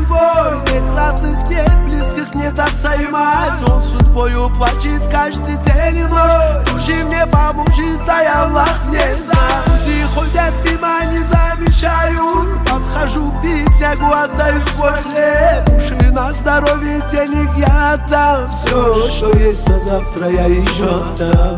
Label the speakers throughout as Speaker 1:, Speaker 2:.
Speaker 1: судьбой. Нет родных, нет близких, нет отца и мать. Он судьбою плачет каждый день и ночь. Души мне поможет, дай Аллах мне знать. Люди ходят мимо, не замечают. Подхожу пить, лягу, отдаю свой хлеб. Души на здоровье, денег я отдам. Все, что есть на завтра, я еще отдам.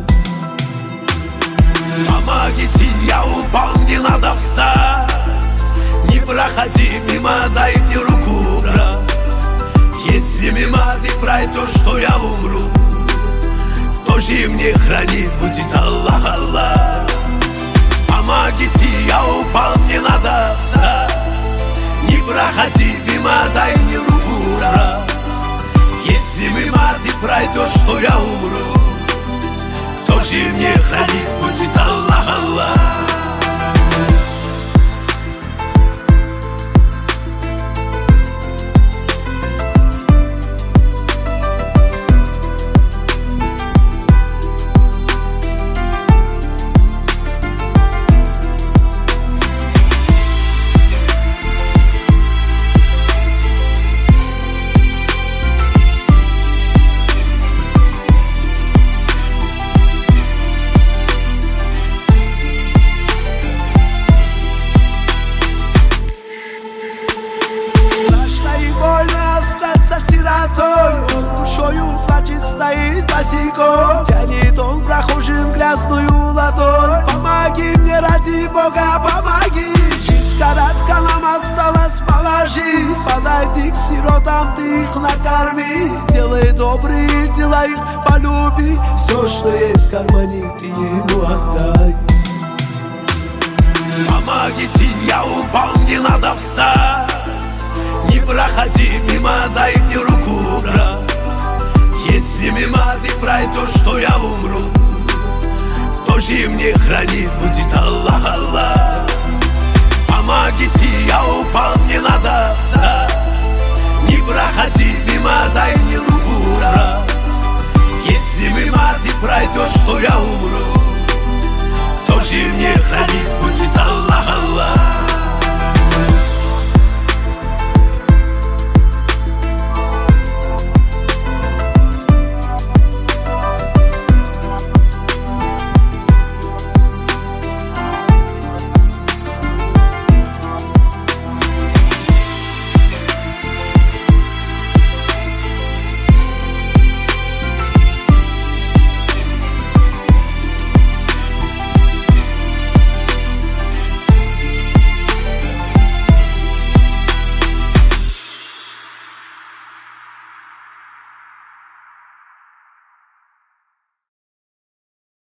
Speaker 1: Помогите, я упал, мне надо встать. Не проходи мимо, дай мне руку, брат. Если мимо ты пройдешь, то я умру. Кто же мне хранит, будет Аллах, Аллах. Помогите, я упал, мне надо встать. Не проходи мимо, дай мне руку, брат. Если мимо ты пройдешь, то я умру. Кто же мне хранит, будет Аллах, Аллах. Он душою плачет, стоит босиком. Тянет он прохожим грязную ладонь. Помоги мне, ради Бога, помоги. Жизнь коротка, нам осталось положи. Подойди к сиротам, ты их накорми. Сделай добрые дела, их полюби. Все, что есть в кармане, ты ему отдай. Помогите, я упал, мне надо встать. Не проходи мимо, дай мне руку, брат. Если мимо ты пройдешь, то я умру. Кто же мне хранит, будет Аллах, Аллах. Помогите, я упал, мне надо встать. Не проходи мимо, дай мне руку, брат. Если мимо ты пройдешь, то я умру. Кто же мне